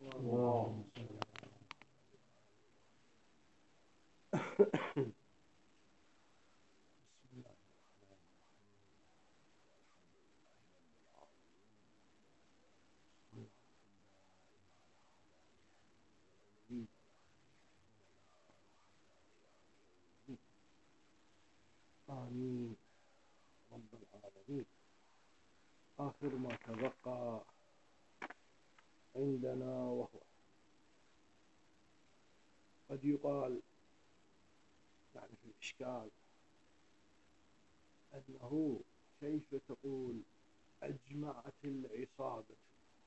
اللهم صل آمين رب العالمين. آخر ما تبقى عندنا وهو قد يقال يعني في الإشكال أنه كيف تقول أجمعت العصابة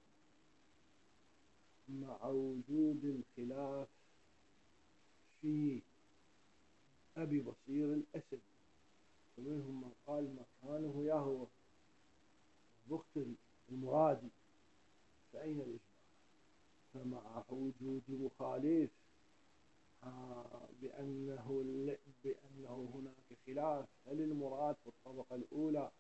مع وجود الخلاف في أبي بصير الأسد، ومنهم من قال مكانه يهوى بختري المرادي، فأين الإجماع؟ فمع وجود مخالف بأنه هناك خلاف، هل المراد في الطبقة الأولى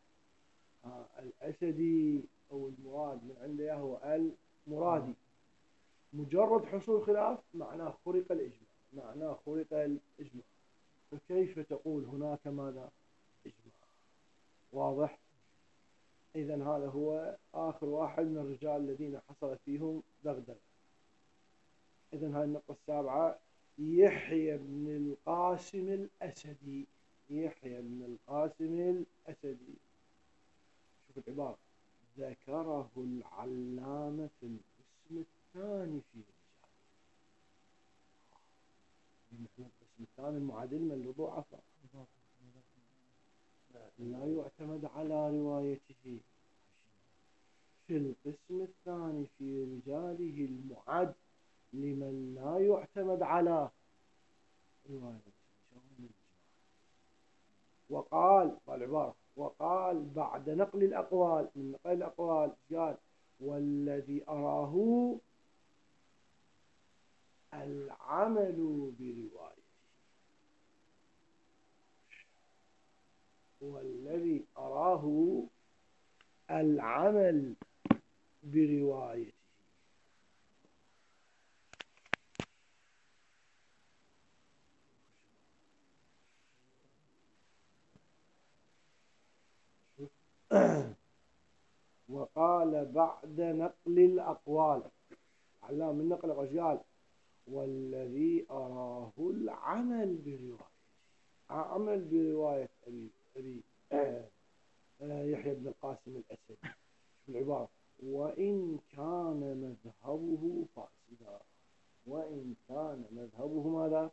الأسدي أو المراد من عنده يهوى المرادي؟ مجرد حصول خلاف معناه خرق الإجماع، فكيف تقول هناك ماذا؟ إجماع. واضح؟ إذن هذا هو آخر واحد من الرجال الذين حصلت فيهم دغدغة. إذن هذه النقطة السابعة، يحيى بن القاسم الأسدي. شوف العبارة، ذكره العلامة في القسم الثاني في رجاله. القسم الثاني المعادل من الوضوء عفوا لا يعتمد على روايته. في القسم الثاني في رجاله المعد لمن لا يعتمد على روايته. وقال بعد نقل الأقوال، من نقل الأقوال قال والذي أراه العمل بروايته. وقال بعد نقل الأقوال، علام من نقل الأقوال، والذي أراه العمل برواية أبي يحيى بن القاسم الأسدي. في العبارة وإن كان مذهبه فاسدا، ماذا؟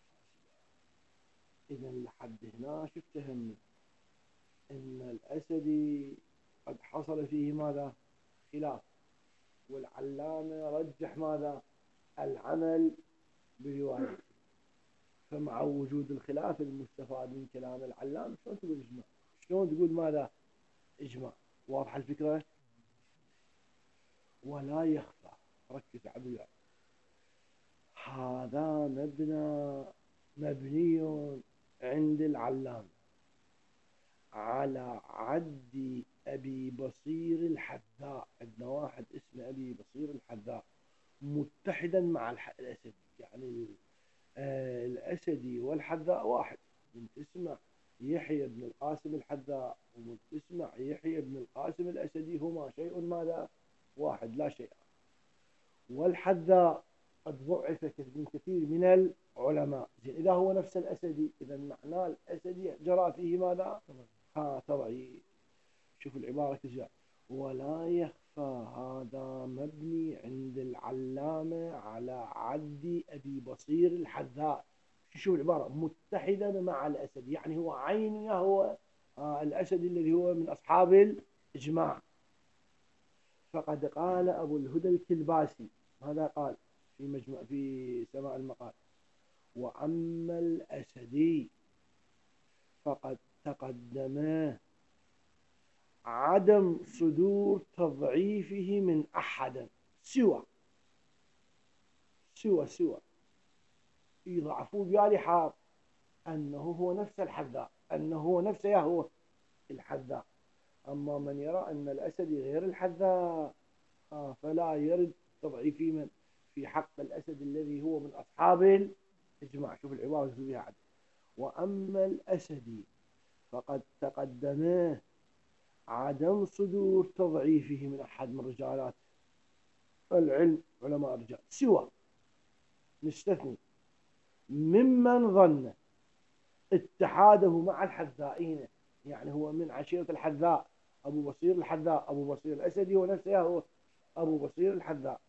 إذا لحد هنا شفتهم إن الأسدي قد حصل فيه ماذا؟ خلاف، والعلامة رجح ماذا؟ العمل بروايته. فمع وجود الخلاف المستفاد من كلام العلامة شلون تقول إجماع؟ شلون تقول ماذا؟ إجماع. واضحة الفكرة؟ ولا يخفى، ركز عبيا، هذا مبني عند العلامة على عد أبي بصير الحذاء. عندنا واحد اسمه أبي بصير الحذاء متحدا مع الأسدي، يعني الأسدي والحذاء واحد. من تسمع يحيى بن القاسم الحذاء ومن تسمع يحيى بن القاسم الأسدي هما شيء ماذا؟ واحد، لا شيء. والحذاء قد ضعف من كثير من العلماء. إذا هو نفس الأسدي إذا معناه الأسدي جرى فيه ماذا؟ تضعيف. شوف العبارة كذا، ولا يخفى هذا مبني عند العلامة على عد أبي بصير الحذاء. شوف العبارة، متحدا مع الأسد، يعني هو عينه هو الأسد الذي هو من أصحاب الإجماع. فقد قال أبو الهدى الكلباسي، ماذا قال في سماع المقال؟ وأما الأسدي فقد تقدم عدم صدور تضعيفه من أحد سوى يضعفوا بيالي حال أنه هو نفس الحذاء، أنه هو نفسه يهوى الحذاء. أما من يرى أن الأسدي غير الحذاء فلا يرد تضعيفه من في حق الأسد الذي هو من أصحاب الإجماع. شوف العبارة اللي فيها عدل. وأما الأسدي فقد تقدم عدم صدور تضعيفه من أحد من رجالات العلم علماء الرجال سوى نستثني ممن ظن اتحاده مع الحذائين، يعني هو من عشيرة الحذاء، أبو بصير الحذاء، أبو بصير الأسدي ونفسه هو أبو بصير الحذاء،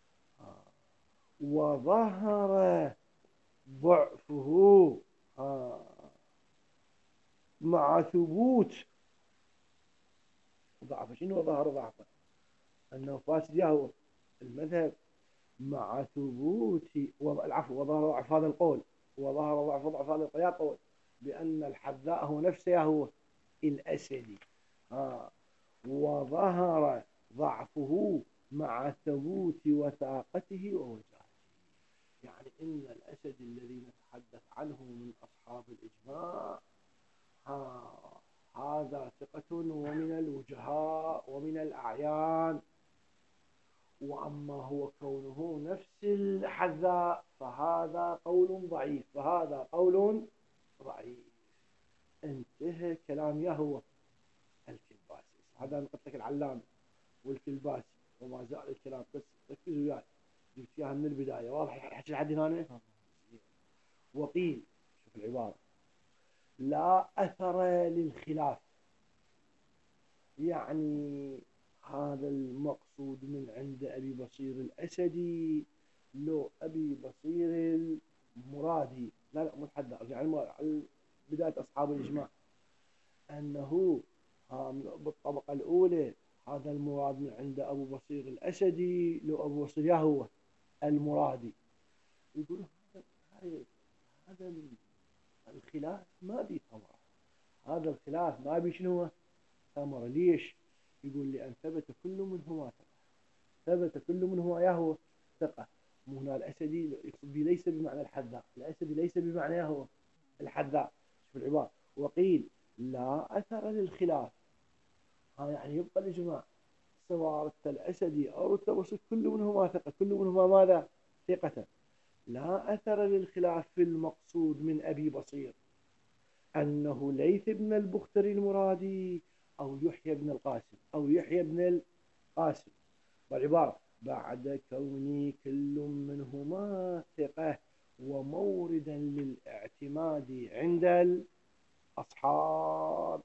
وظهر ضعفه مع ثبوت ضعفه. شنو ظهر ضعفه؟ أنه فاسد يهوى المذهب مع ثبوت العفو، وظهر ضعف هذا القول، وظهر ضعف هذا القول بأن الحذاء هو نفسه هو الأسدي، وظهر ضعفه مع ثبوت وثاقته ووجاهته. يعني إن الأسد الذي نتحدث عنه من أصحاب الإجماع هذا ثقة ومن الوجهاء ومن الأعيان. وأما هو كونه نفس الحذاء فهذا قول ضعيف، فهذا قول ضعيف. انتهى كلام يهوى الكلباسي. هذا نقلت لك العلامة والكلباسي وما زال الكلام، بس ركزوا وياي جبت اياها من البداية. واضح الحكي لحد هنا؟ وقيل، شوف العبارة، لا أثر للخلاف، يعني هذا المقصود من عند أبي بصير الأسدي لو أبي بصير المرادي، لا مو الحذاء، يعني بداية أصحاب الإجماع، أنه بالطبقة الأولى هذا المراد من عند أبو بصير الأسدي لو أبو بصير يهوى المرادي. يقول هذا الخلاف ما بي ثمرة، هذا الخلاف ما بي شنو ثمرة. ليش؟ يقول لأن ثبت كل منهما ثقة، ثبت كل منهما يهوى ثقة. مو هنا الأسدي يقصد ليس بمعنى الحذاء، الأسدي ليس بمعنى يهوى الحذاء. شوف العبارة، وقيل لا أثر للخلاف، يعني يبقى الإجماع سواء رت الأسدي أو رت وصف كل منهما ثقة، كل منهما ماذا؟ ثقة. لا أثر للخلاف في المقصود من أبي بصير أنه ليث بن البختري المرادي أو يحيى بن القاسم أو يحيى بن القاسم. والعبارة بعد كوني كل منهما ثقة وموردا للاعتماد عند الأصحاب.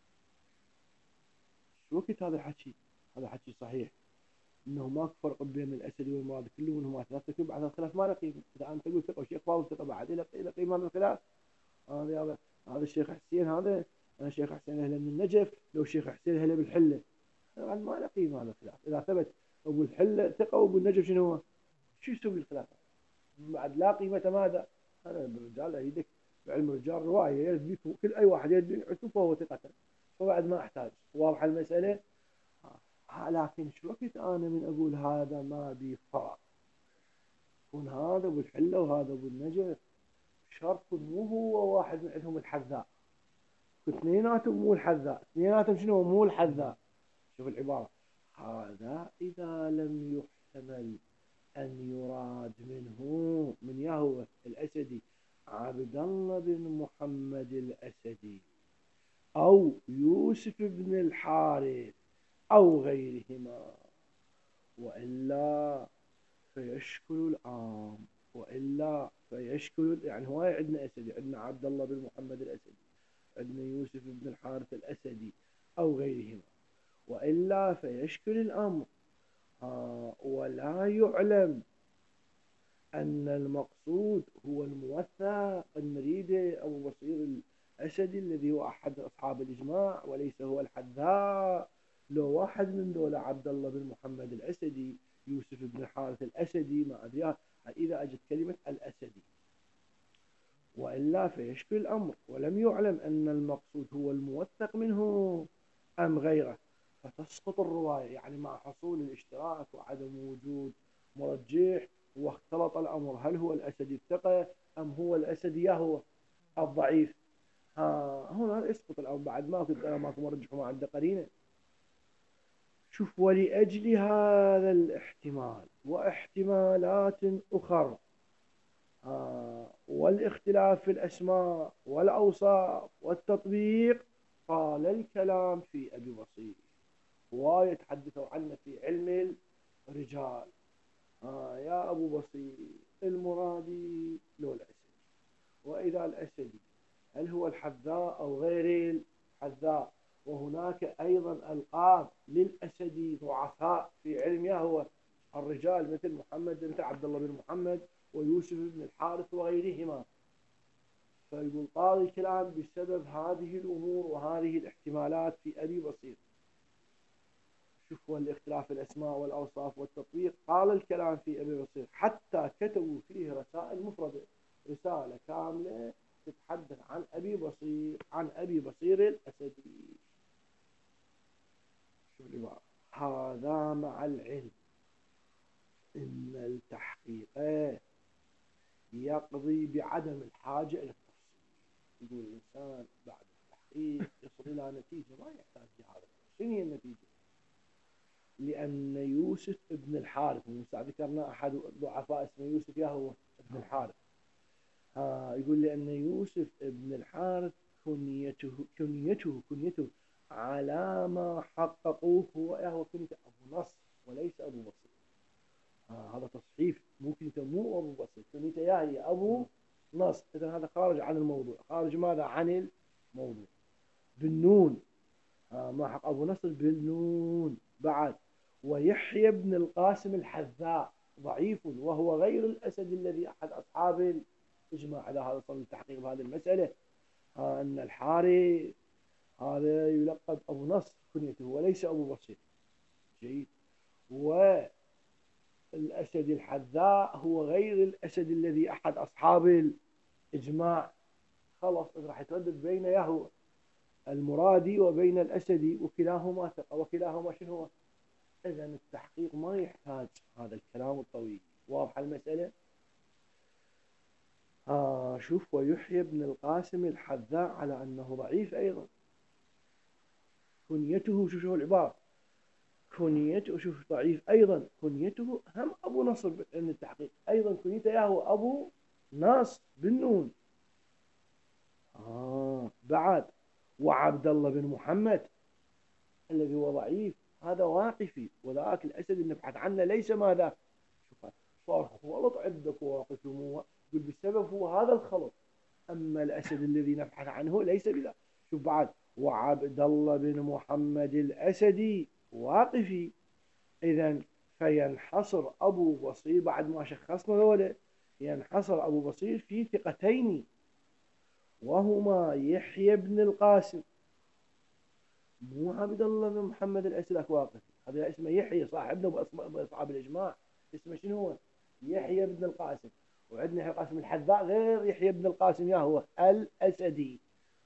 شو وقت هذا الحكي؟ هذا حكي صحيح انه ماكو فرق بين الاسد والمراد، كل منهما ثلاثه بعد الخلاف ما له قيمه. اذا انت تقول ثقه وشيخ فاضل ثقه بعد الى قيمه هذا الخلاف. هذا الشيخ حسين، هذا انا شيخ حسين اهلا من النجف، لو شيخ حسين اهلا بالحله، ما له قيمه هذا الخلاف. اذا ثبت ابو الحله ثقه وابو النجف شنو هو؟ شو يسوي الخلاف؟ بعد لا قيمه ماذا؟ انا الرجال يدك علم الرجال روايه يرد بيكم كل اي واحد يرد عتوفه وهو ثقه، فبعد ما احتاج. واضحه المساله؟ لكن شو وقت انا من اقول هذا ما بي فرق، يكون هذا ابو الحله وهذا ابو النجف، شرط مو هو واحد من عندهم الحذاء، اثنيناتهم مو الحذاء، اثنيناتهم شنو مو الحذاء. شوف العباره، هذا اذا لم يحتمل ان يراد منه من يهوى الاسدي عبد الله بن محمد الاسدي او يوسف بن الحارث أو غيرهما، وإلا فيشكل العام، وإلا فيشكل، يعني هواي عندنا أسدي، عندنا عبد الله بن محمد الأسدي، عندنا يوسف بن الحارث الأسدي أو غيرهما، وإلا فيشكل الأمر. ولا يعلم أن المقصود هو الموثق المريد أبو بصير الأسدي الذي هو أحد أصحاب الإجماع وليس هو الحذاء. لو واحد من دولة عبد الله بن محمد الأسدي، يوسف بن الحارث الأسدي، ما أدري إذا أجت كلمة الأسدي، وإلا فيشكل الأمر. ولم يعلم أن المقصود هو الموثق منه أم غيره، فتسقط الرواية، يعني مع حصول الاشتراك وعدم وجود مرجح واختلط الأمر، هل هو الأسدي الثقة أم هو الأسدي يهوى الضعيف. هنا يسقط الأمر بعد ماكو مرجح وما عنده قرينة. شوف ولأجل هذا الاحتمال واحتمالات أخرى والاختلاف في الأسماء والأوصاف والتطبيق قال الكلام في أبي بصير ويتحدثوا عنه في علم الرجال. يا أبو بصير المرادي لو الأسدي، وإذا الأسدي هل هو الحذاء أو غير الحذاء؟ وهناك أيضا ألقاب للأسدي ضعفاء في علمها هو الرجال مثل مثل عبد الله بن محمد ويوسف بن الحارث وغيرهما. فيقول قاضي الكلام بسبب هذه الأمور وهذه الاحتمالات في أبي بصير. شوفوا الاختلاف الأسماء والأوصاف والتطبيق قال الكلام في أبي بصير حتى كتبوا فيه رسائل مفردة، رسالة كاملة تتحدث عن أبي بصير الأسدي. شوف العبارة: هذا مع العلم إن التحقيق يقضي بعدم الحاجة إلى التفصيل. يقول الإنسان بعد التحقيق يصل إلى نتيجة ما يحتاج لهذا. شنو هي النتيجة؟ لأن يوسف ابن الحارث، ذكرنا أحد ضعفاء اسمه يوسف هو ابن الحارث. يقول لأن يوسف ابن الحارث كنيته على ما حققوه هو كنيته أبو نصر وليس أبو بصير. هذا تصحيف، ممكن مو أبو بصير، كنيته هي أبو نصر. إذا هذا خارج عن الموضوع. خارج ماذا عن الموضوع؟ بالنون. ما حق أبو نصر بالنون بعد. ويحيى بن القاسم الحذاء ضعيف وهو غير الأسد الذي أحد أصحاب الإجماع. على هذا صار التحقيق بهذه المسألة. أن الحارث هذا يلقب أبو نصر كنيته وليس أبو بصير. جيد. والأسد الحذاء هو غير الأسد الذي أحد أصحاب الإجماع. خلاص راح يتردد بين يهو المرادي وبين الأسدي وكلاهما ثقة وكلاهما شنو هو. إذا التحقيق ما يحتاج هذا الكلام الطويل. واضحة المسألة؟ شوف ويحيى بن القاسم الحذاء على أنه ضعيف أيضا. كنيته شوف العبارة، كنيته شوف ضعيف أيضا. كنيته هم أبو نصر بعلم التحقيق أيضا. كنيته هو أبو ناصر بالنون. بعد وعبد الله بن محمد الذي هو ضعيف هذا واقفي، وذاك الأسد اللي نبحث عنه ليس ماذا. شوف صار خلط عندك واقف يقول بسبب هو هذا الخلط. أما الأسد الذي نبحث عنه ليس بذا. شوف بعد وعبد الله بن محمد الأسدي واقفي. إذن فينحصر أبو بصير بعد ما شخصنا ذولا، ينحصر أبو بصير في ثقتين وهما يحيى بن القاسم، مو عبد الله بن محمد الأسدي واقفي. هذا اسمه يحيى صاحبنا بأصحاب الإجماع. اسمه شنو هو؟ يحيى بن القاسم. وعندنا يحيى القاسم الحذاء غير يحيى بن القاسم هو الأسدي.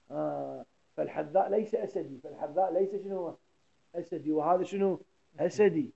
فالحذاء ليس أسدي، فالحذاء ليس شنو هو؟ أسدي، وهذا شنو؟ أسدي.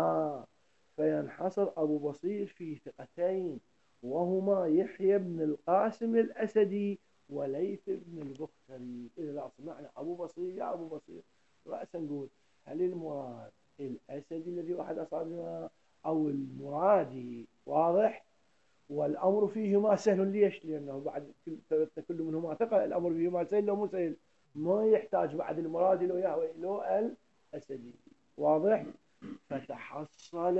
فينحصر أبو بصير في ثقتين وهما يحيى بن القاسم الأسدي وليث بن البختري. إذا سمعنا أبو بصير يا أبو بصير رأسا نقول هل المراد الأسدي الذي واحد أصابنا أو المرادي؟ واضح. والأمر فيهما سهل. ليش؟ لأنه بعد كل منهما ثقة. الأمر فيهما سهل لو مو سهل ما يحتاج بعد المرادي لو يهوى لو الأسدي. واضح. فتحصل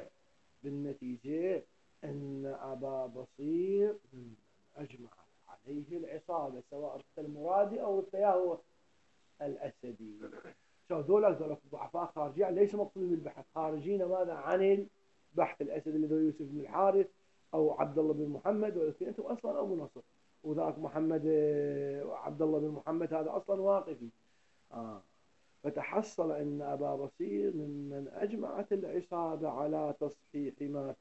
بالنتيجة أن أبا بصير أجمع عليه العصابة سواء المرادي أو هو الأسدي. شو ذولا ضعفاء خارجين ليس مقصودين بالبحث، خارجين ماذا عن البحث. الأسد اللي هو يوسف بن الحارث أو عبد الله بن محمد وأنتم أصلا أبو نصر، وذاك محمد عبد الله بن محمد هذا أصلا واقفي. فتحصل أن أبا بصير ممن أجمعت العصابة على تصحيح ما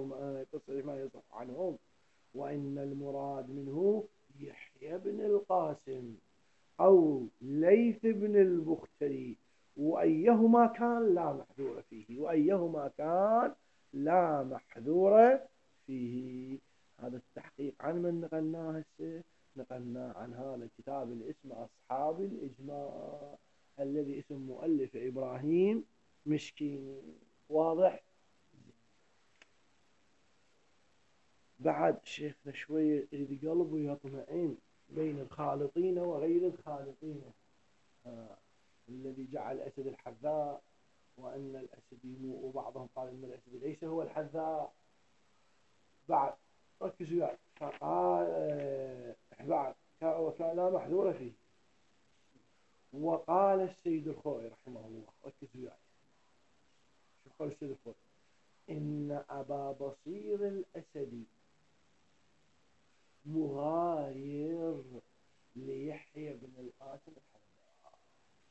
يصح عنهم، وإن المراد منه يحيى بن القاسم أو ليث بن البختري، وأيهما كان لا محذور فيه. هذا التحقيق عن من نقلناه هسه؟ نقلناه عن هذا الكتاب اللي اسمه أصحاب الإجماع الذي اسم مؤلف إبراهيم مسكين. واضح؟ بعد شيخنا شوية يريد قلبه يطمئن بين الخالطين وغير الخالطين. الذي جعل الأسد الحذاء وأن الأسد يموت، وبعضهم قال أن الأسد ليس هو الحذاء. بعد ركزوا وياي، فقال بعد وكان لا محذور فيه. وقال السيد الخوئي رحمه الله، ركزوا وياي، شو قال السيد الخوئي؟ إن أبا بصير الأسدي مغاير ليحيى بن القاسم الحذاء.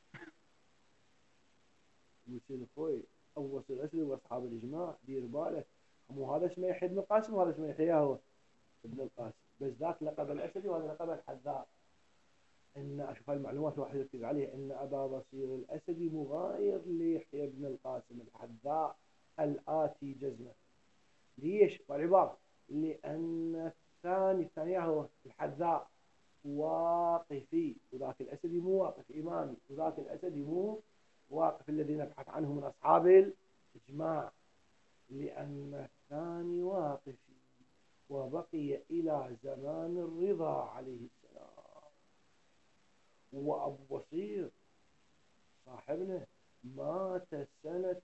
السيد الخوئي أبو بصير الأسدي وأصحاب الإجماع دير بالك، مو هذا اسمه يحيى بن القاسم وهذا اسمه يحيى هو ابن القاسم، بس ذاك لقب الأسدي وهذا لقب الحذاء. إن أشوف المعلومات واحد يركز عليها. إن أبا بصير الأسدي مغاير ليحيى بن القاسم الحذاء الآتي جزمة. ليش؟ والعبارة لأن الثاني هو الحذاء واقفي، وذاك الأسدي مو واقف إمامي، وذاك الأسدي مو واقف الذي نبحث عنه من أصحاب الإجماع. لأن الثاني واقفي وبقي إلى زمان الرضا عليه السلام. وأبو بصير صاحبنا مات سنة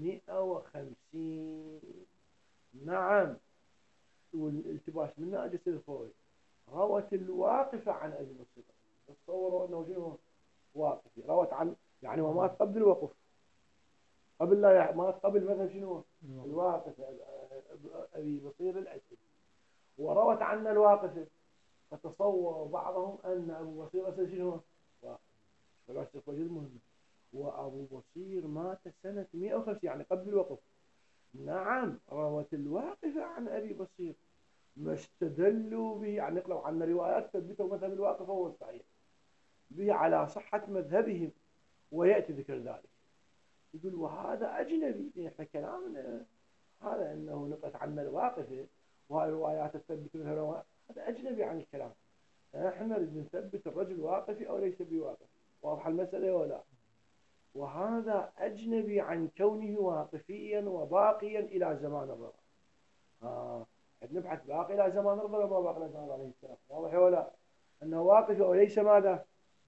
150. نعم، والالتباس من ناجس الفوي روت الواقفة عن أبي بصير. تصوروا أنه شنو واقفي، روت عن يعني ومات قبل الوقف، قبل لا مات قبل مثلا شنو الواقف أبي بصير الأسد، وروت عنا الواقفة. فتصور بعضهم أن أبو بصير الأسد شنو واقف، فلا تفوجد مهمة. وأبو بصير مات سنة 150 يعني قبل الوقف. نعم، روت الواقفة عن أبي بصير ما استدلوا به، يعني نقلوا عن روايات تثبتوا مذهب الواقف هو الصحيح به على صحة مذهبهم، ويأتي ذكر ذلك. يقول وهذا أجنبي، إحنا كلامنا هذا أنه نقلت عنا الواقفة وهذه الروايات تثبت مذهب، هذا أجنبي عن الكلام. احنا نريد نثبت الرجل واقفي أو ليس بواقف. واضحة المسألة ولا؟ وهذا أجنبي عن كونه واقفيا وباقيا إلى زمان الرضا. نبحث باقي إلى زمان الرضا وما باقي إلى زمان عليه السلام. واضح ولا؟ أنه واقف وليس ماذا؟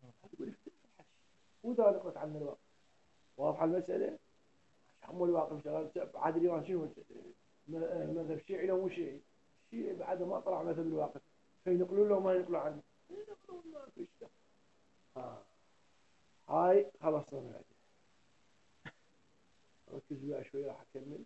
وذا نقلت عن الواقف. واضحة المسألة؟ هم الواقف شغال عاد اليوم شنو مذهب شيعي لو مو شيعي؟ الشيعي بعد ما طلع مذهب الواقف فينقلوا له ما ينقلوا عنه. ما فيش. هاي خلصنا من عندي. ركز بقى شوي راح أكمل.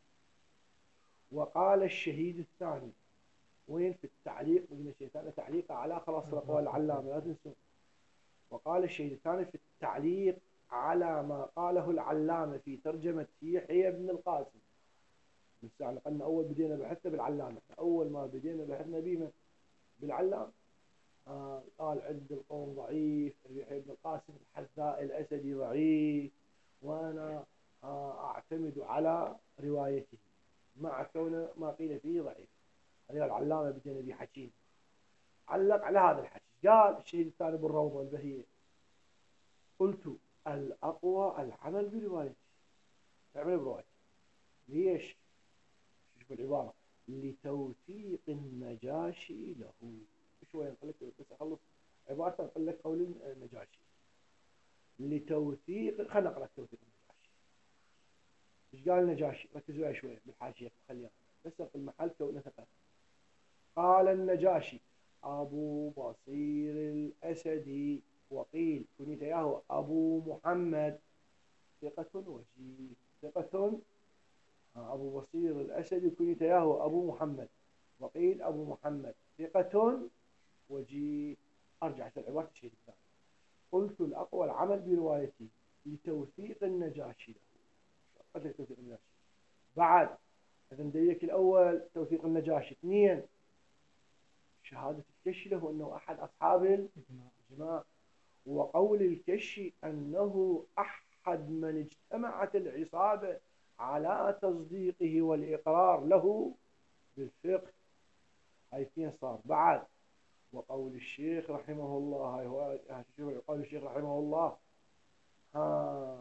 وقال الشهيد الثاني، وين في التعليق؟ قلنا شيء تعليق على خلاص الأقوال العلامة لا تنسوا. وقال الشهيد الثاني في التعليق على ما قاله العلامة في ترجمة يحيى بن القاسم. يعني قلنا أول بدينا بحثنا بالعلامة، أول ما بدينا بحثنا بينا بالعلامة. قال عند القوم ضعيف، يحيى بن القاسم الحذاء الأسدي ضعيف، وأنا أعتمد على روايته مع كون ما قيل فيه ضعيف. هذا العلامة بدينا به حكيم، علق على هذا الحكي. قال الشهيد الثاني بالروضة البهية، قلت الأقوى العمل بروايته، تعمل بروايته. ليش؟ شوف العبارة، لتوثيق النجاشي له. شوية نقول لك بس أخلص عبارة نقول لك قول النجاشي. لتوثيق، خلينا نقرأ توثيق النجاشي. ايش قال النجاشي؟ ركزوا عليه شوية بالحاشية خليها بس في المحل كونه ثقة. قال النجاشي أبو بصير الأسدي، وقيل كنيته أبو محمد، ثقة وجيه. ثقة أبو بصير الأسدي كنيته أبو محمد، وقيل أبو محمد، ثقة وجيه. أرجع إلى عبارة الشيخ الثاني. قلت الأقوى العمل بروايتي لتوثيق النجاشي له. قتل توثيق النجاشي. بعد إذا نديك الأول توثيق النجاشي، اثنين شهادة الكشي له أنه أحد أصحاب الإجماع، وقول الكشي أنه أحد من اجتمعت العصابة على تصديقه والإقرار له بالفقه. هاي اثنين صار. بعد وقول الشيخ رحمه الله، هاي هو قول الشيخ رحمه الله،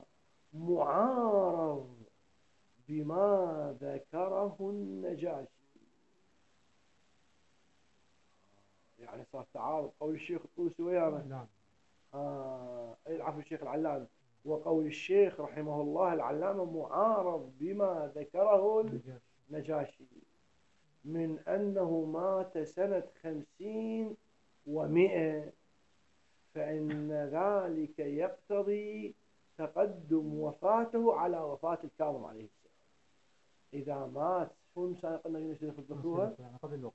معارض بما ذكره النجاشي. يعني صار تعارض قول الشيخ الطوسي ويانا العفو الشيخ العلامي وقول الشيخ رحمه الله العلامة معارض بما ذكره النجاشي من أنه مات سنة 50 و100، فإن ذلك يقتضي تقدم وفاته على وفاة الكاظم عليه السلام. إذا مات كم سنة قلنا يذكروها قبل الوقت.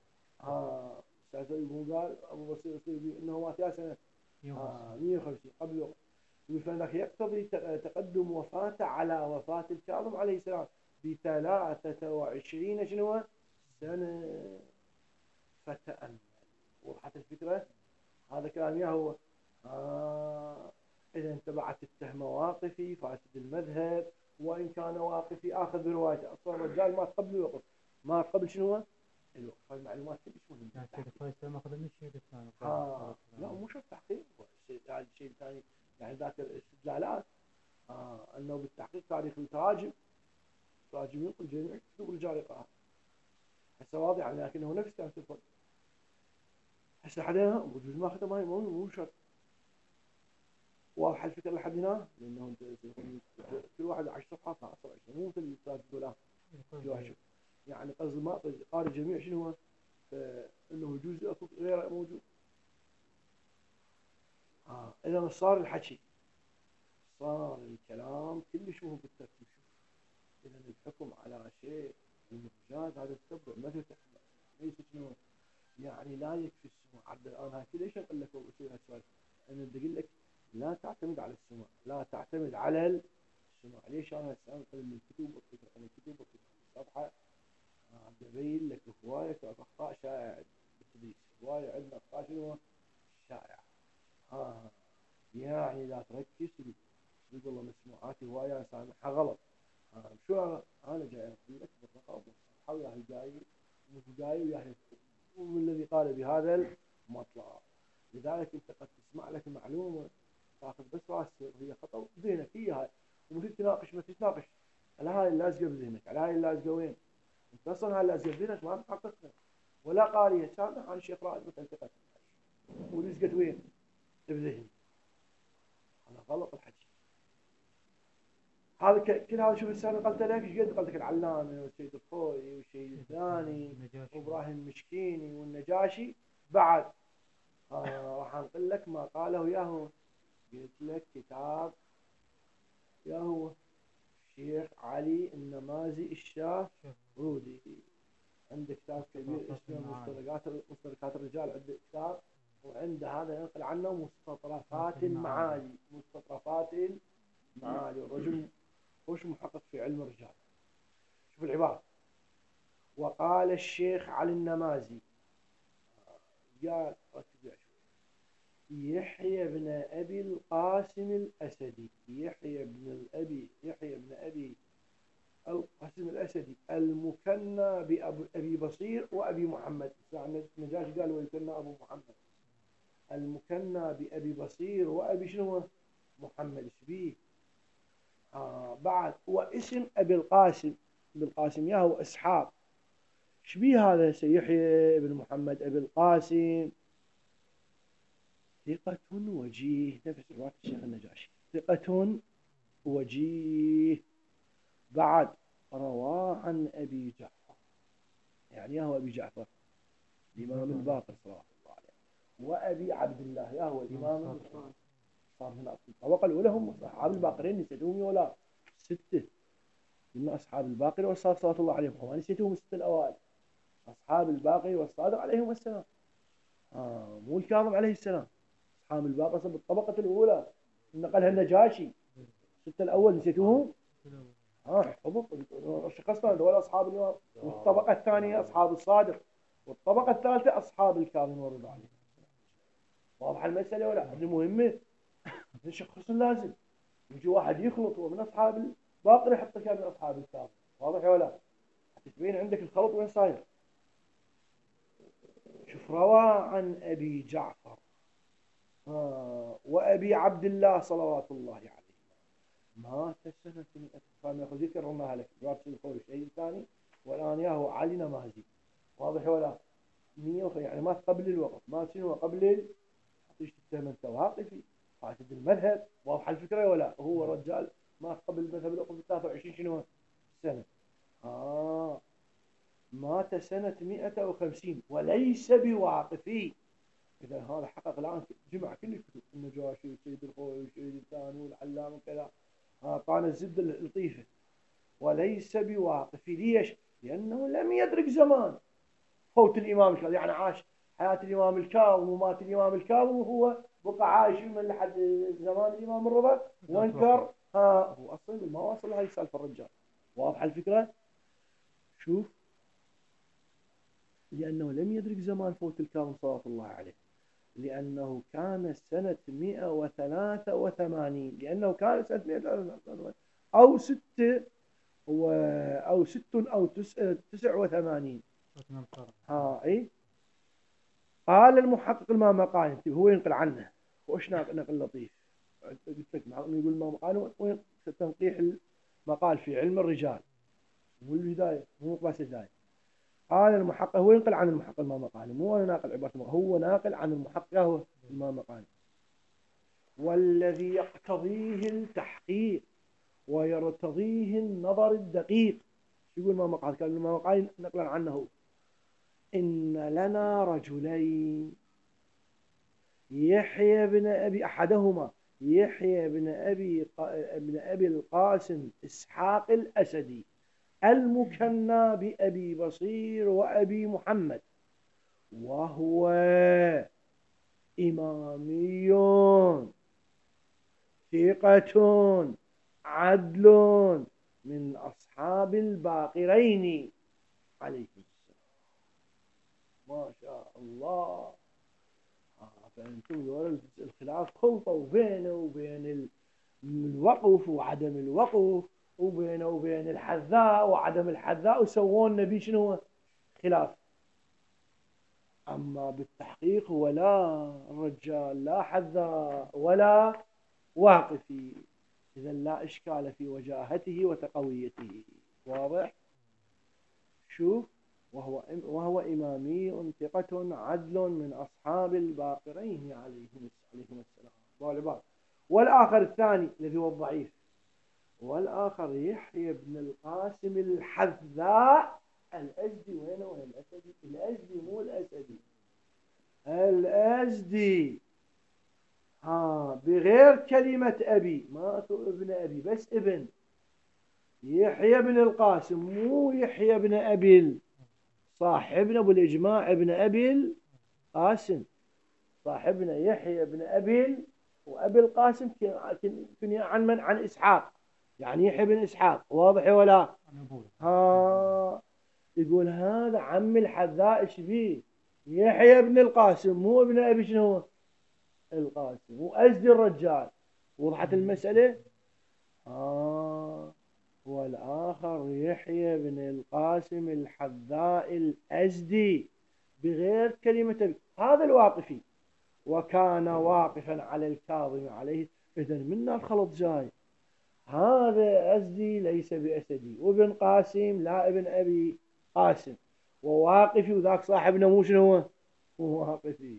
قال أبو بصير الصيبي إنه مات يا سنة 150 قبل الوقت. فإنك يقتضي تقدم وفاته على وفاة الكاظم عليه السلام ب23 شنو سنة. فتأمل. وضحت الفكرة؟ هذا كلام هو إذا انتبعت التهمة واقفي فاسد المذهب، وإن كان واقفي آخذ بروايته. أصلا الرجال مات قبل الوقت، مات قبل شنو الوقت. هاي المعلومات كلش مهمة. يعني الشيء الفايز ما أخذ من الشيء الثاني. لا مو شرط تحقيق. الشيء الثاني يعني ذاك الاستدلالات أنه بالتحقيق تاريخ التراجم ينقل جميع كتب الرجال يقرأها. هسه واضح يعني، لكنه نفس كان تفضل. هسه حدنا وجوز ما أخذه مو شرط. واضح الفكرة لحد هنا، لأنه كل واحد 10 صفحات 10 مو مثل الثلاث دولار. يعني قصد ما قال الجميع شنو هو انه يجوز اكو غيره موجود. اذا صار الحكي، صار الكلام كلش مهم بالترتيب. اذا الحكم على شيء المجاز هذا تتبع مثل ليس شنو يعني لا يكفي السماع. عبد الان هاي ليش اقول لك السؤال؟ انا بدي اقول لك لا تعتمد على السماع، لا تعتمد على السماع. ليش انا هسه انقل من الكتب صفحه ببين لك هوايه اخطاء شائعه بالتدريس. هوايه عندنا اخطاء شنو شائعه. يعني لا تركز تقول والله مسموعاتي هوايه سامحها غلط. شو انا جاي اقول لك بالرقم والصفحه وياهي جاي وياهي ومن الذي قال بهذا المطلع. لذلك انت قد تسمع لك معلومه تاخذ بس راسك وهي خطا بذهنك هي هاي، ومثل تناقش ما تتناقش على هاي اللازقه بذهنك، على هاي اللازقه وين؟ انت اصلا هاي اللازقه بذهنك ما تحققها ولا قاريه. سامع عن الشيخ رائد مثل التقت ولزقت وين؟ بذهني. انا غلط الحكي هذا. كل هذا شوف السنه قلت لك ايش قد قلت لك العلامي والسيد الخوي والسيد الثاني وابراهيم مشكيني والنجاشي بعد. راح انقل لك ما قاله ياهو. قلت لك كتاب ياهو الشيخ علي النمازي الشافعودي، عنده كتاب كبير اسمه مستدركات الرجال، عنده كتاب وعنده هذا ينقل عنه مستطرفات المعالي. مستطرفات المعالي. الرجل وش محقق في علم الرجال. شوف العبارة. وقال الشيخ علي النمازي قال يحيى بن أبي القاسم الأسدي، يحيى بن أبي القاسم الأسدي المكنى بأبي بصير وأبي محمد. النجاشي قال ويكنى أبو محمد، المكنى بأبي بصير وأبي شنو محمد شبيه. بعد واسم أبي القاسم، أبي القاسم ياهو إسحاق شبيه هذا يحيى بن محمد أبي القاسم. ثقة وجيه نفس رواية الشيخ النجاشي، ثقة وجيه. بعد رواه عن أبي جعفر، يعني هو أبي جعفر الإمام الباقر صلى الله عليه وسلم، وأبي عبد الله ياهو الإمام. صار هنا الطبقة الأولى هم أصحاب الباقرين نسيتهم ولا 6 من أصحاب الباقر والصادق صلى الله عليهم. وما نسيتهم 6 الأوائل أصحاب الباقر والصادق عليهم السلام. مو الكاظم عليه السلام. أصحاب الباقر بالطبقة الأولى نقلها النجاشي. 6 الأول نسيتوهم؟ شخصنا هذول أصحاب الإمام. والطبقة الثانية أصحاب الصادق، والطبقة الثالثة أصحاب الكاظم والرضا عليه. واضح المسألة ولا؟ هذه مهمة. شخص لازم يجي واحد يخلط ومن أصحاب الباقر يحط كان من أصحاب الكاظم. واضح ولا؟ تبين عندك الخلط وين صاير. شوف روى عن أبي جعفر وأبي عبد الله صلوات الله عليه مات سنة 100. كان ياخذ يكررناها لك جواب الخوي الشهيد الثاني، والآن ياهو علي نمازي. واضح ولا؟ 100 يعني مات قبل الوقت. مات شنو قبل ايش تتهم انت؟ واقفي فاسد المذهب. واضحه الفكره ولا؟ هو رجال مات قبل المذهب الوقف ب 23 شنو سنه. مات سنة 150 وليس بواقفي. إذا هذا حقق الآن جمع كل الكتب، النجاشي والسيد الخوي والسيد الثاني والعلام وكذا. كان الزبدة اللطيفة. وليس بواقفي. ليش؟ لأنه لم يدرك زمان فوت الإمام الكاظم. يعني عاش حياة الإمام الكاظم ومات الإمام الكاظم وهو بقى عايش من لحد زمان الإمام الرضا وانكر. هو أصلا ما وصل هاي السالفة الرجال. واضحة الفكرة؟ شوف، لأنه لم يدرك زمان فوت الكاظم صلوات الله عليه، لأنه كان سنة 183، لأنه كان سنة 183 أو 6 أو 6 أو 89. أي قال المحقق المامقاني هو ينقل عنه. وإيش نقل لطيف قلت لك يقول المامقاني وين تنقيح المقال في علم الرجال والبداية مو بس البداية. قال المحقق هو ينقل عن المحقق المامقاني، مو أنا ناقل عبارة، هو ناقل عن المحقق هو المامقاني. والذي يقتضيه التحقيق ويرتضيه النظر الدقيق. يقول المامقاني، كان المامقاني نقلا عنه: إن لنا رجلين، يحيى بن أبي، أحدهما يحيى بن أبي القاسم إسحاق الأسدي المكنى بأبي بصير وأبي محمد، وهو إمامي ثقة عدل من أصحاب الباقرين عليهم السلام. ما شاء الله. فأنتم الخلاف خلطوا بينه وبين الوقف وعدم الوقف، وبينه وبين الحذاء وعدم الحذاء، وسوون نبي شنو خلاف. أما بالتحقيق ولا الرجال لا حذاء ولا واقفي. إذا لا إشكال في وجاهته وتقويته. واضح؟ شوف، وهو إمامي ثقة عدل من أصحاب الباقرين عليهم السلام. والآخر الثاني الذي هو الضعيف، والآخر يحيى بن القاسم الحذاء الأزدي. وين الأسدي؟ الأزدي مو الأسدي، الأزدي. بغير كلمة أبي، ما ابن أبي بس ابن. يحيى بن القاسم مو يحيى بن أبي صاحبنا بالإجماع، ابن أبي القاسم صاحبنا يحيى بن أبي، وأبي القاسم كنية عن من؟ عن إسحاق، يعني يحيى بن إسحاق. واضح ولا؟ يقول هذا عم الحذاء ايش بيه؟ يحيى بن القاسم مو ابن أبي شنو القاسم، وأزدي الرجال. وضحت المسألة؟ والآخر يحيى بن القاسم الحذاء الأزدي بغير كلمة هذا الواقفي، وكان واقفا على الكاظم عليه. إذن منا الخلط جاي. هذا أزدي ليس بأسدي، وابن قاسم لا ابن أبي قاسم، وواقفي، وذاك صاحبنا مو شنو هو واقفي.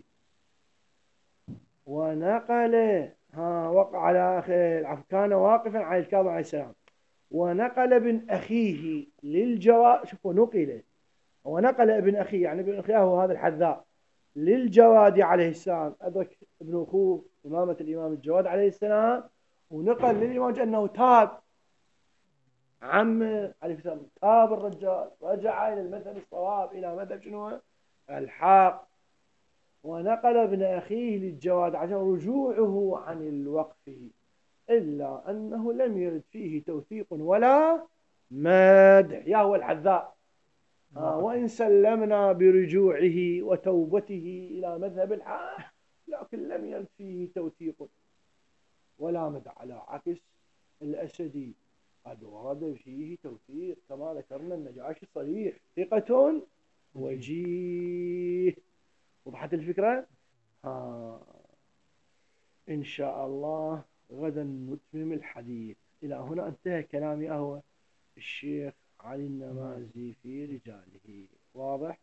ونقل وقع على أخي كان واقفا على الكاظم عليه السلام. ونقل ابن أخيه للجواد. شوفوا نقل، ونقل ابن أخيه يعني ابن أخيه هو هذا الحذاء للجواد عليه السلام. أدرك ابن أخوه إمامة الإمام الجواد عليه السلام، ونقل للإمام أنه تاب عم عليه السلام، تاب الرجال، رجع إلى المذهب الصواب، إلى مذهب شنو الحق. ونقل ابن أخيه للجواد عشان رجوعه عن الوقف، إلا أنه لم يرد فيه توثيق ولا مدح. يا هو الحذاء. وإن سلمنا برجوعه وتوبته إلى مذهب الحق، لكن لم يرد فيه توثيق ولا مدح، على عكس الأسدي قد ورد فيه توثيق كما ذكرنا. النجاشي صريح ثقة وجيه. وضحت الفكرة؟ إن شاء الله غدا نتمم الحديث. إلى هنا انتهى كلامي هو الشيخ علي النمازي في رجاله. واضح؟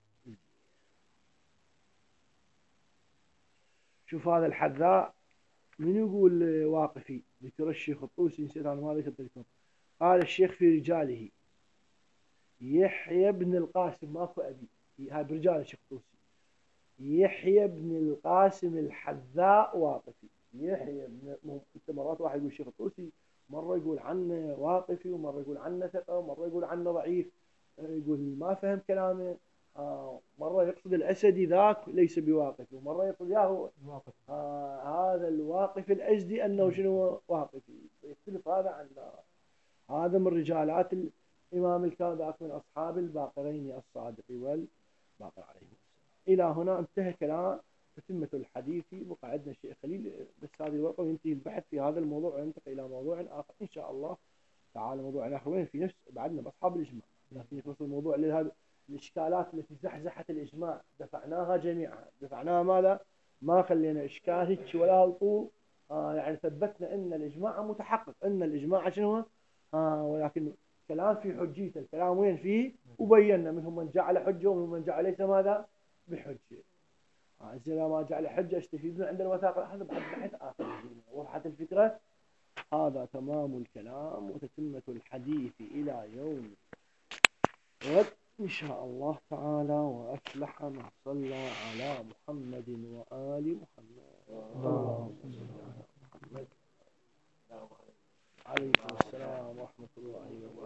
شوف هذا الحذاء من يقول واقفي؟ ذكر الشيخ الطوسي، نسيت أنا ما ذكرت لكم. هذا الشيخ في رجاله يحيى بن القاسم، ماكو أبي، هاي برجال الشيخ الطوسي. يحيى بن القاسم الحذاء واقفي. يحيى بن، مرات واحد يقول الشيخ الطوسي، مرة يقول عنه واقفي، ومرة يقول عنه ثقة، ومرة يقول عنه ضعيف، يقول ما فهم كلامه. مرة يقصد الأسدي ذاك ليس بواقف، ومرة يقصد ياهو هذا الواقف الأزدي أنه شنو واقفي. يختلف هذا عن هذا من رجالات الإمام الكاظم، ذاك من أصحاب الباقرين الصادق والباقر عليهم السلام. إلى هنا انتهى كلام تتمة الحديث. بقى عندنا شيء خليل بس هذه الورقة وينتهي البحث في هذا الموضوع، وننتقل إلى موضوع آخر إن شاء الله تعالى. موضوع آخر وين في نفس بعدنا بأصحاب الإجماع، لكن يخص الموضوع لهذا الإشكالات التي زحزحت الإجماع دفعناها جميعا. دفعناها ماذا؟ ما خلينا إشكال هيك ولا الطول. يعني ثبتنا أن الإجماع متحقق، أن الإجماع شنو. ولكن كلام في حجيته، الكلام وين فيه، وبينا منهم من جعل حجه ومنهم من جعل ليس ماذا بحجه. إذا ما جعل حجه استفيد من عند الوثاق، هذا بعد بحث آخر. وضحت الفكرة. هذا تمام الكلام وتتمة الحديث إلى يوم غد إن شاء الله تعالى. وأفلح من صلى على محمد وآل محمد. اللهم صل على محمد. عليكم السلام ورحمة الله وبركاته.